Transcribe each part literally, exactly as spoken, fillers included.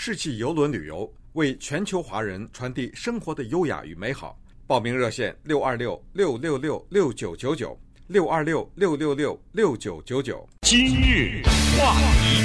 世纪邮轮旅游，为全球华人传递生活的优雅与美好。报名热线六二六六六六六九九九六二六六六六六九九九。 今日话题，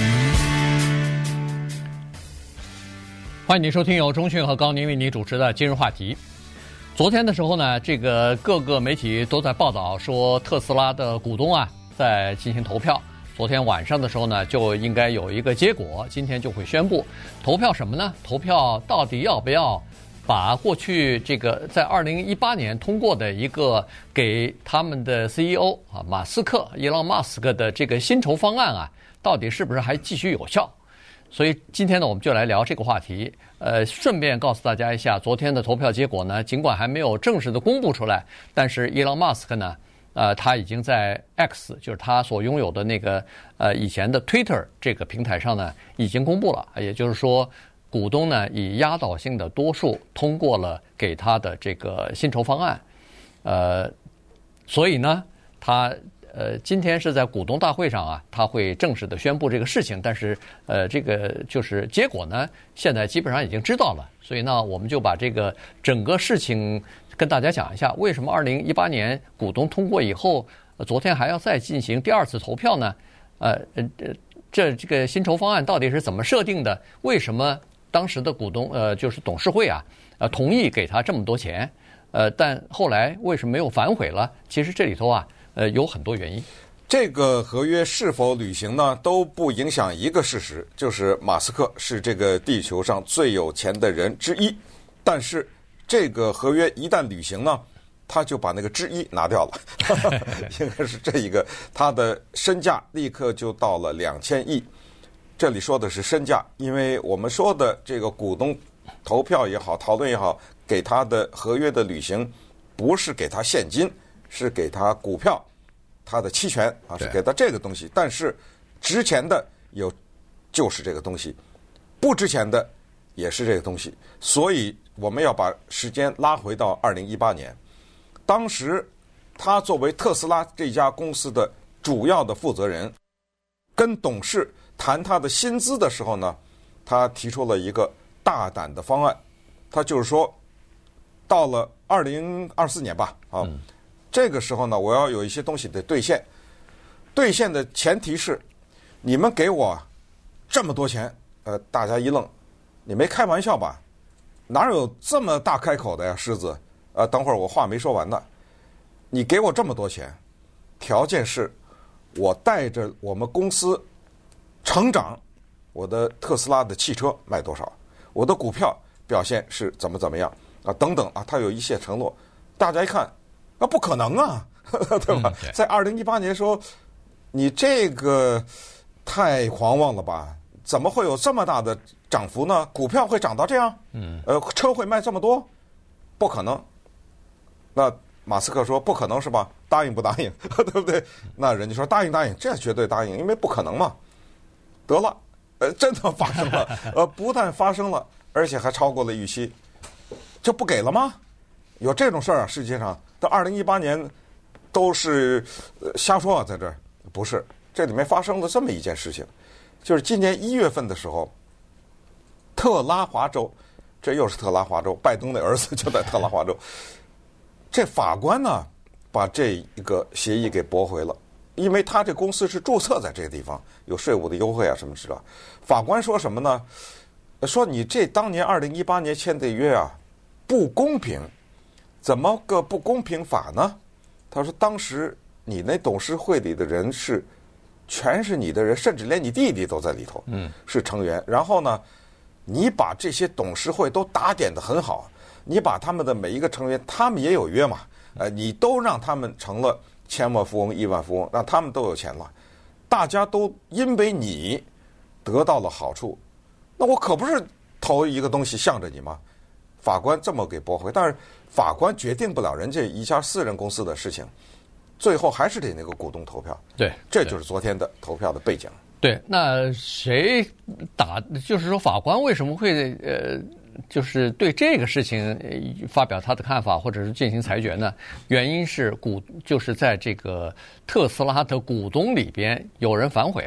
欢迎您收听由钟讯和高宁为您主持的今日话题。昨天的时候呢，这个各个媒体都在报道说，特斯拉的股东啊在进行投票。昨天晚上的时候呢，就应该有一个结果，今天就会宣布投票什么呢？投票到底要不要把过去这个在二零一八年通过的一个给他们的 C E O 啊马斯克伊朗马斯克的这个薪酬方案啊，到底是不是还继续有效？所以今天呢，我们就来聊这个话题。呃，顺便告诉大家一下，昨天的投票结果呢，尽管还没有正式的公布出来，但是伊朗马斯克呢，呃，他已经在 X， 就是他所拥有的那个呃以前的 Twitter 这个平台上呢，已经公布了。也就是说，股东呢以压倒性的多数通过了给他的这个薪酬方案。呃，所以呢，他。呃，今天是在股东大会上啊，他会正式的宣布这个事情，但是呃，这个就是结果呢，现在基本上已经知道了，所以呢，我们就把这个整个事情跟大家讲一下，为什么二零一八年股东通过以后，呃、昨天还要再进行第二次投票呢？呃呃，这这个薪酬方案到底是怎么设定的？为什么当时的股东呃就是董事会啊，呃同意给他这么多钱？呃，但后来为什么没有反悔了？其实这里头啊。呃，有很多原因。 这个合约是否履行呢，都不影响一个事实，就是马斯克是这个地球上最有钱的人之一。但是这个合约一旦履行呢，他就把那个之一拿掉了，应该是这一个，他的身价立刻就到了两千亿。这里说的是身价，因为我们说的这个股东投票也好，讨论也好，给他的合约的履行，不是给他现金。是给他股票，他的期权啊，是给他这个东西。但是值钱的有就是这个东西，不值钱的也是这个东西。所以我们要把时间拉回到二零一八年，当时他作为特斯拉这家公司的主要的负责人，跟董事谈他的薪资的时候呢，他提出了一个大胆的方案，他就是说，到了二零二四年吧，啊。嗯这个时候呢，我要有一些东西得兑现，兑现的前提是，你们给我这么多钱，呃，大家一愣，你没开玩笑吧？哪有这么大开口的呀，狮子？呃，等会儿我话没说完呢，你给我这么多钱，条件是，我带着我们公司成长，我的特斯拉的汽车卖多少，我的股票表现是怎么怎么样啊，等等啊，他有一些承诺，大家一看。那不可能啊，对吧？在二零一八年的时候，你这个太狂妄了吧？怎么会有这么大的涨幅呢？股票会涨到这样？嗯，呃，车会卖这么多？不可能。那马斯克说不可能是吧？答应不答应？对不对？那人家说答应答应，这绝对答应，因为不可能嘛。得了，呃，真的发生了，呃，不但发生了，而且还超过了预期，就不给了吗？有这种事儿啊？世界上到二零一八年都是、呃、瞎说啊，在这儿不是，这里面发生了这么一件事情，就是今年一月份的时候，特拉华州，这又是特拉华州，拜登的儿子就在特拉华州，这法官呢把这一个协议给驳回了，因为他这公司是注册在这个地方，有税务的优惠啊什么之类的。法官说什么呢？说你这当年二零一八年签的约啊不公平。怎么个不公平法呢？他说，当时你那董事会里的人是，全是你的人，甚至连你弟弟都在里头，嗯，是成员。然后呢，你把这些董事会都打点得很好，你把他们的每一个成员，他们也有约嘛，呃，你都让他们成了千万富翁、亿万富翁，让他们都有钱了，大家都因为你得到了好处，那我可不是投一个东西向着你吗？法官这么给驳回，但是法官决定不了人家一家私人公司的事情，最后还是得那个股东投票。 对， 这就是昨天的投票的背景。 对，那谁打？就是说，法官为什么会呃，就是对这个事情发表他的看法，或者是进行裁决呢？原因是股就是在这个特斯拉的股东里边有人反悔了。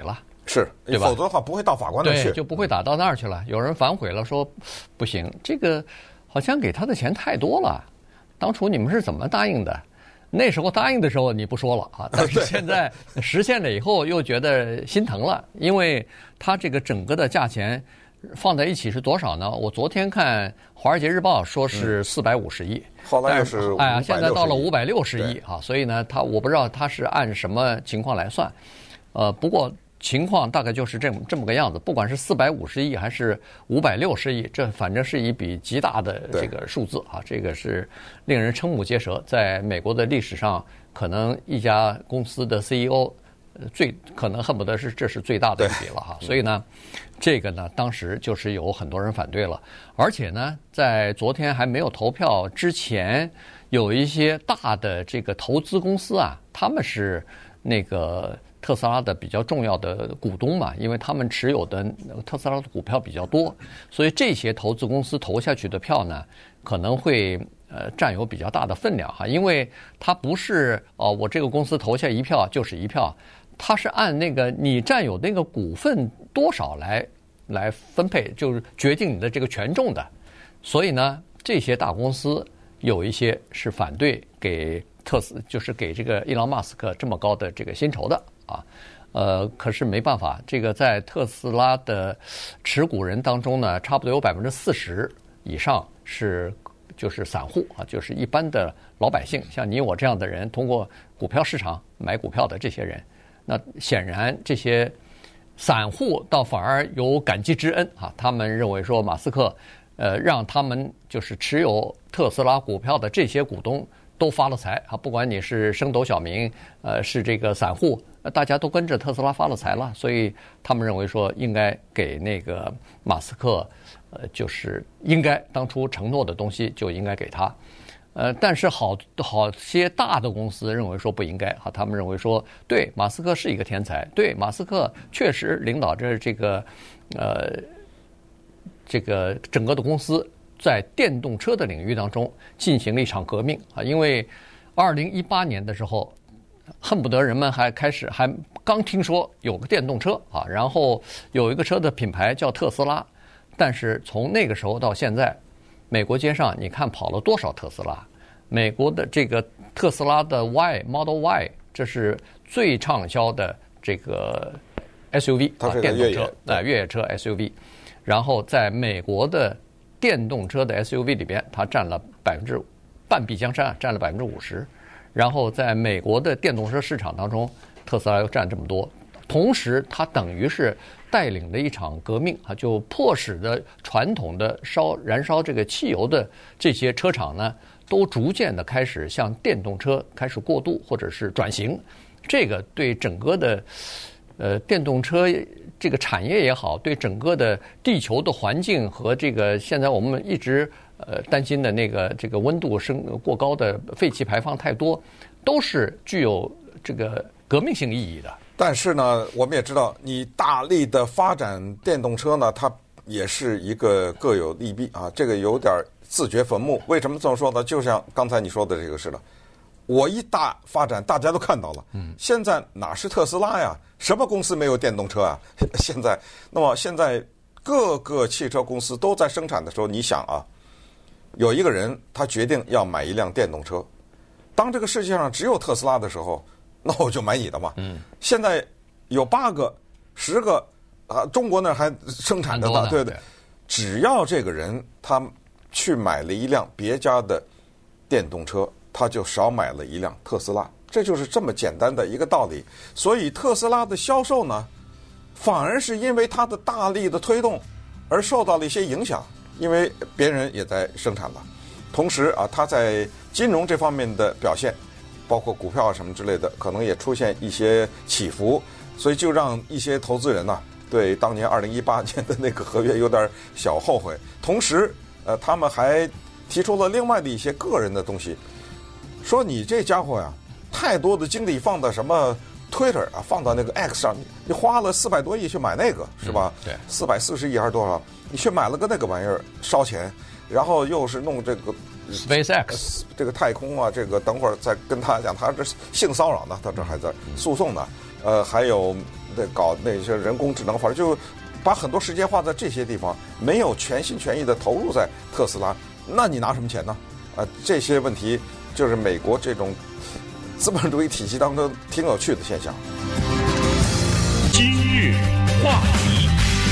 是， 对吧？ 否则的话不会到法官那去， 对，就不会打到那儿去了。有人反悔了，说不行，这个好像给他的钱太多了。当初你们是怎么答应的？那时候答应的时候你不说了啊，但是现在实现了以后又觉得心疼了，因为他这个整个的价钱放在一起是多少呢？我昨天看《华尔街日报》说是四百五十亿， 嗯、后来又是哎呀，现在到了五百六十亿啊，所以呢，他我不知道他是按什么情况来算，呃，不过情况大概就是这么这么个样子。不管是四百五十亿还是五百六十亿，这反正是一笔极大的这个数字啊，这个是令人瞠目结舌。在美国的历史上，可能一家公司的 C E O。最可能恨不得是这是最大的一笔了哈，所以呢，这个呢当时就是有很多人反对了，而且呢，在昨天还没有投票之前，有一些大的这个投资公司啊，他们是那个特斯拉的比较重要的股东嘛，因为他们持有的特斯拉的股票比较多，所以这些投资公司投下去的票呢，可能会。呃，占有比较大的分量哈，因为它不是哦，我这个公司投下一票就是一票，它是按那个你占有那个股份多少来来分配，就是决定你的这个权重的。所以呢，这些大公司有一些是反对给特斯，就是给这个伊朗马斯克这么高的这个薪酬的啊。呃，可是没办法，这个在特斯拉的持股人当中呢，差不多有百分之四十以上是。就是散户啊，就是一般的老百姓，像你我这样的人，通过股票市场买股票的这些人，那显然这些散户倒反而有感激之恩啊。他们认为说，马斯克呃让他们就是持有特斯拉股票的这些股东都发了财啊，不管你是升斗小民，呃是这个散户，大家都跟着特斯拉发了财了，所以他们认为说应该给那个马斯克。呃，就是应该当初承诺的东西就应该给他，呃，但是好好些大的公司认为说不应该啊，他们认为说，对，马斯克是一个天才，对，马斯克确实领导着这个，呃，这个整个的公司在电动车的领域当中进行了一场革命啊，因为二零一八年的时候，恨不得人们还开始还刚听说有个电动车啊，然后有一个车的品牌叫特斯拉。但是从那个时候到现在，美国街上你看跑了多少特斯拉？美国的这个特斯拉的 Y Model Y， 这是最畅销的这个 S U V 啊，电动车啊，越野车 S U V。然后在美国的电动车的 S U V 里边，它占了百分之半壁江山，占了百分之五十。然后在美国的电动车市场当中，特斯拉又占这么多。同时，它等于是带领了一场革命啊，就迫使的传统的烧燃烧这个汽油的这些车厂呢，都逐渐的开始向电动车开始过渡或者是转型。这个对整个的呃电动车这个产业也好，对整个的地球的环境和这个现在我们一直呃担心的那个这个温度升过高的废气排放太多，都是具有这个革命性意义的。 但是呢，我们也知道，你大力的发展电动车呢，它也是一个各有利弊啊。这个有点自掘坟墓。为什么这么说呢？就像刚才你说的这个似的，我一大发展，大家都看到了。嗯。现在哪是特斯拉呀？什么公司没有电动车啊？现在，那么现在各个汽车公司都在生产的时候，你想啊，有一个人他决定要买一辆电动车，当这个世界上只有特斯拉的时候。那我就买你的嘛。嗯，现在有八个、十个啊，中国那还生产的呢，对对。只要这个人他去买了一辆别家的电动车，他就少买了一辆特斯拉，这就是这么简单的一个道理。所以特斯拉的销售呢，反而是因为它的大力的推动而受到了一些影响，因为别人也在生产了。同时啊，它在金融这方面的表现。包括股票啊什么之类的，可能也出现一些起伏，所以就让一些投资人呢、啊，对当年二零一八年的那个合约有点小后悔。同时，呃，他们还提出了另外的一些个人的东西，说你这家伙呀，太多的精力放到什么 Twitter 啊，放到那个 X 上，你花了四百多亿去买那个，是吧？ 嗯、对， 四百四十亿还是多少？你去买了个那个玩意儿，烧钱，然后又是弄这个。 SpaceX 这个太空啊，这个等会儿再跟他讲，他这性骚扰呢，他这还在诉讼呢。呃，还有的搞那些人工智能发展，就把很多时间花在这些地方，没有全心全意的投入在特斯拉，那你拿什么钱呢？啊，这些问题就是美国这种资本主义体系当中挺有趣的现象。 今日话题，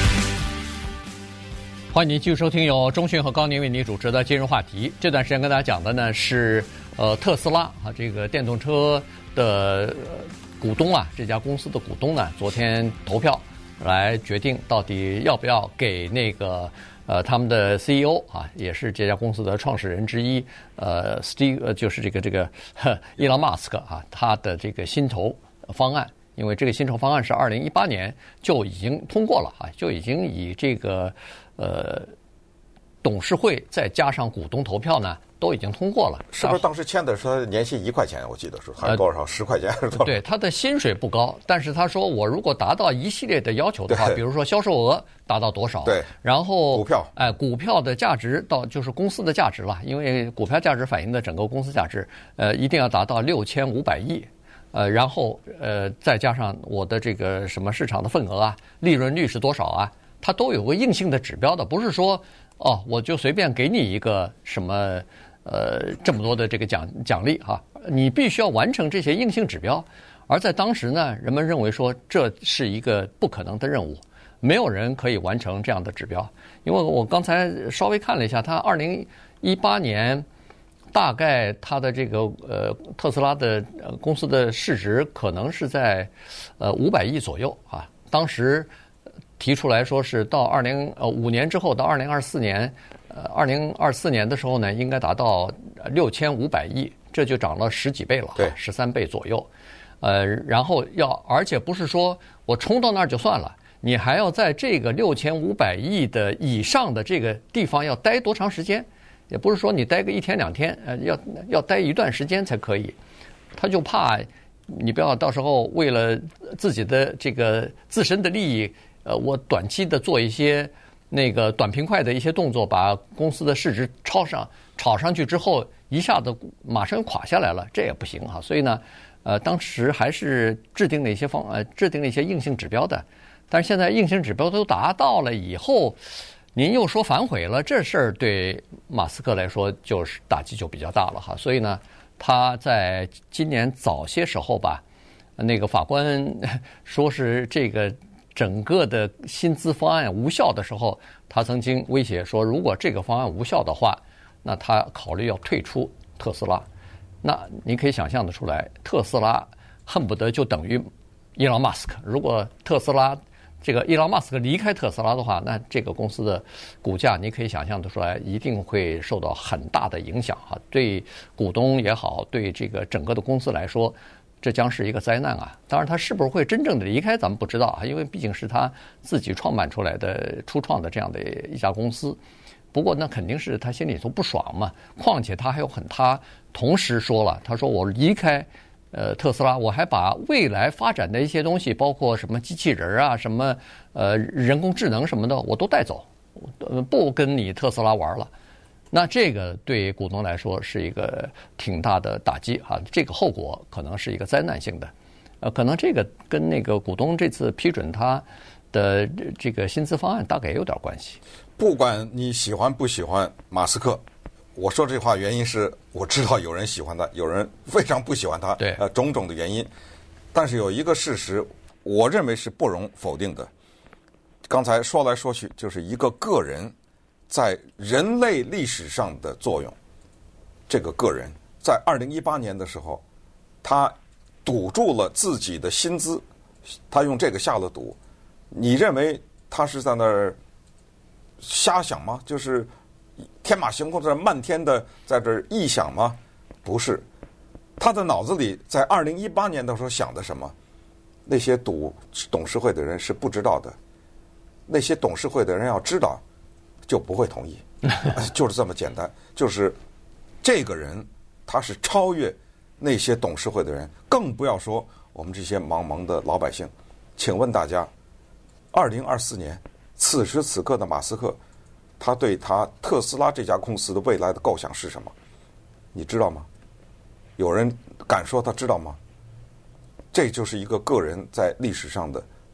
欢迎您继续收听由钟迅和高宁为您主持的今日话题。这段时间跟大家讲的呢是呃特斯拉啊，这个电动车的股东啊，这家公司的股东呢，昨天投票来决定到底要不要给那个呃他们的 C E O 啊，也是这家公司的创始人之一，呃 Steve 呃就是这个这个伊隆马斯克啊，他的这个薪酬方案。因为这个薪酬方案是二零一八年就已经通过了啊，就已经以这个呃董事会再加上股东投票呢，都已经通过了。 是不是当时签的说年薪一块钱？我记得是还是多少？十、呃、块钱是多少？ 对，他的薪水不高，但是他说我如果达到一系列的要求的话，比如说销售额达到多少， 对， 然后股票， 哎、呃，股票的价值到就是公司的价值了，因为股票价值反映的整个公司价值，呃，一定要达到六千五百亿。呃，然后呃，再加上我的这个什么市场的份额啊，利润率是多少啊，它都有个硬性的指标的，不是说哦，我就随便给你一个什么呃这么多的这个奖奖励哈、啊，你必须要完成这些硬性指标。而在当时呢，人们认为说这是一个不可能的任务，没有人可以完成这样的指标，因为我刚才稍微看了一下，它二零一八年。大概它的这个呃特斯拉的呃公司的市值可能是在呃五百亿左右啊。当时提出来说是到二零呃五年之后到二零二四年，呃二零二四年的时候呢，应该达到六千五百亿，这就涨了十几倍了， 对， 十三倍左右。呃，然后要而且不是说我冲到那儿就算了，你还要在这个六千五百亿的以上的这个地方要待多长时间？也不是说你待个一天两天，呃，要要待一段时间才可以。他就怕你不要到时候为了自己的这个自身的利益，呃，我短期的做一些那个短平快的一些动作，把公司的市值炒上炒上去之后，一下子马上垮下来了，这也不行哈。所以呢，呃，当时还是制定了一些方呃制定了一些硬性指标的，但是现在硬性指标都达到了以后。您又说反悔了，这事儿对马斯克来说就是打击就比较大了哈。所以呢，他在今年早些时候吧，那个法官说是这个整个的薪资方案无效的时候，他曾经威胁说，如果这个方案无效的话，那他考虑要退出特斯拉。那你可以想象得出来，特斯拉恨不得就等于伊隆马斯克。如果特斯拉这个伊隆马斯克离开特斯拉的话，那这个公司的股价你可以想象得出来，一定会受到很大的影响哈。对股东也好，对这个整个的公司来说，这将是一个灾难啊。当然，他是不是会真正的离开，咱们不知道啊，因为毕竟是他自己创办出来的、初创的这样的一家公司。不过那肯定是他心里头不爽嘛。况且他还有很，他同时说了，他说我离开。呃，特斯拉，我还把未来发展的一些东西，包括什么机器人啊，什么呃人工智能什么的，我都带走，呃，不跟你特斯拉玩了。那这个对股东来说是一个挺大的打击啊，这个后果可能是一个灾难性的。呃，可能这个跟那个股东这次批准他的这个薪资方案大概也有点关系。 不管你喜欢不喜欢马斯克。我说这话原因是我知道有人喜欢他，有人非常不喜欢他， 对， 呃，种种的原因。但是有一个事实，我认为是不容否定的。刚才说来说去，就是一个个人在人类历史上的作用。这个个人在二零一八年的时候，他赌注了自己的薪资，他用这个下了赌。你认为他是在那儿瞎想吗？就是天马行空的漫天的在这儿臆想吗？不是，他的脑子里在二零一八年的时候想的什么？那些赌董事会的人是不知道的，那些董事会的人要知道，就不会同意，就是这么简单。就是这个人他是超越那些董事会的人，更不要说我们这些茫茫的老百姓。请问大家，二零二四年此时此刻的马斯克，他对他特斯拉这家公司的未来的构想是什么？你知道吗？有人敢说他知道吗？这就是一个个人在历史上的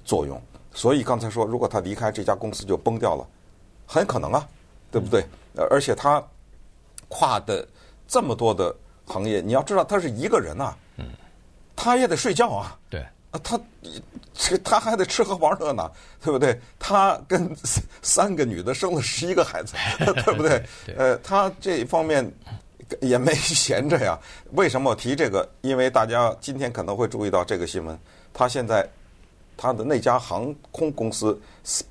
作用。所以刚才说，如果他离开这家公司就崩掉了，很可能啊，对不对？而且他跨的这么多的行业，你要知道他是一个人啊，嗯，他也得睡觉啊， 对啊，他他还得吃喝玩乐呢，对不对？他跟三个女的生了十一个孩子，对不对？ 对呃，他这方面也没闲着呀。为什么我提这个？因为大家今天可能会注意到这个新闻，他现在他的那家航空公司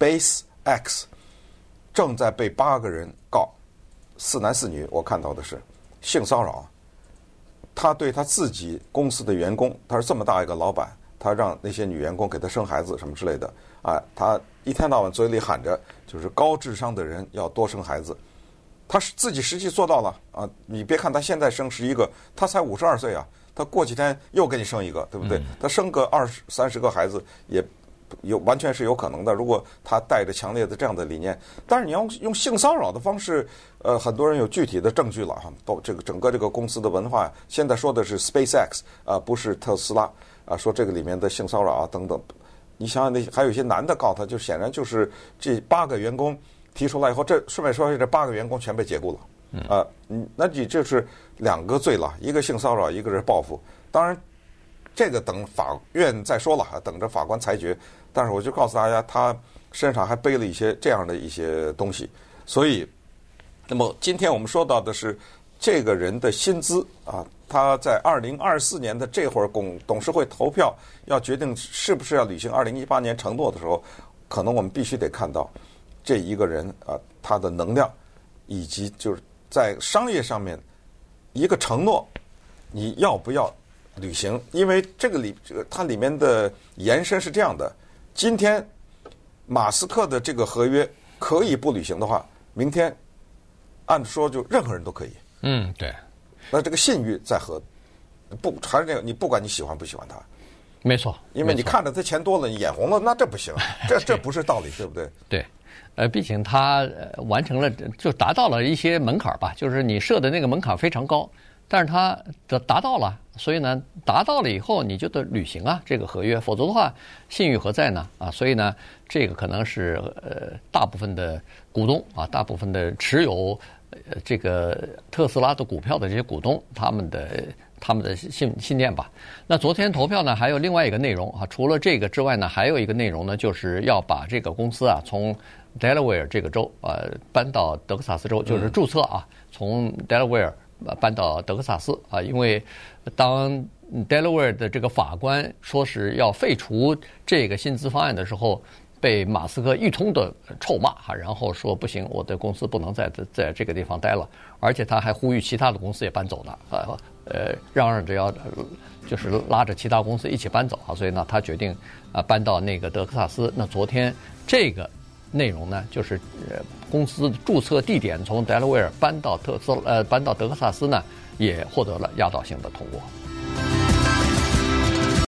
SpaceX 正在被八个人告，四男四女，我看到的是性骚扰。他对他自己公司的员工，他是这么大一个老板，他让那些女员工给他生孩子什么之类的啊，他一天到晚嘴里喊着就是高智商的人要多生孩子，他是自己实际做到了啊！你别看他现在生十一个，他才五十二岁啊，他过几天又给你生一个，对不对？他生个二十三十个孩子也有完全是有可能的，如果他带着强烈的这样的理念。但是你要用性骚扰的方式，呃，很多人有具体的证据了哈。包这个整个这个公司的文化，现在说的是 SpaceX 啊、呃，不是特斯拉啊、呃，说这个里面的性骚扰啊等等。你想想那还有一些男的告他，就显然就是这八个员工提出来以后，这顺便说这八个员工全被解雇了。啊、呃，嗯，那你这是两个罪了，一个性骚扰，一个是报复。当然，这个等法院再说了，等着法官裁决。但是我就告诉大家，他身上还背了一些这样的一些东西。所以，那么今天我们说到的是这个人的薪资啊，他在二零二四年的这会儿董董事会投票要决定是不是要履行二零一八年承诺的时候，可能我们必须得看到这一个人啊，他的能量以及就是在商业上面一个承诺，你要不要履行？因为这个里这个它里面的延伸是这样的：今天马斯克的这个合约可以不履行的话，明天按说就任何人都可以。 嗯，对。 那这个信誉在何？不还是这个？你不管你喜欢不喜欢他， 没错。 因为你看着他钱多了，你眼红了，那这不行，这这不是道理，对不对？ 对。呃，毕竟他呃完成了，就达到了一些门槛吧，就是你设的那个门槛非常高，但是他达达到了，所以呢，达到了以后你就得履行啊这个合约，否则的话信誉何在呢？啊，所以呢，这个可能是呃大部分的股东啊，大部分的持有呃这个特斯拉的股票的这些股东，他们的他们的信信念吧。那昨天投票呢，还有另外一个内容啊，除了这个之外呢，还有一个内容呢，就是要把这个公司啊从Delaware 这个州呃搬到德克萨斯州，就是注册啊，从 Delaware 搬到德克萨斯啊，因为当 Delaware 的这个法官说是要废除这个薪资方案的时候，被马斯克一通的臭骂哈，然后说不行，我的公司不能在在这个地方待了，而且他还呼吁其他的公司也搬走了啊，呃，嚷嚷着要就是拉着其他公司一起搬走啊，所以呢，他决定啊搬到那个德克萨斯。那昨天这个内容呢，就是呃公司注册地点从 Delaware 搬到特斯呃搬到德克萨斯呢，也获得了压倒性的通过。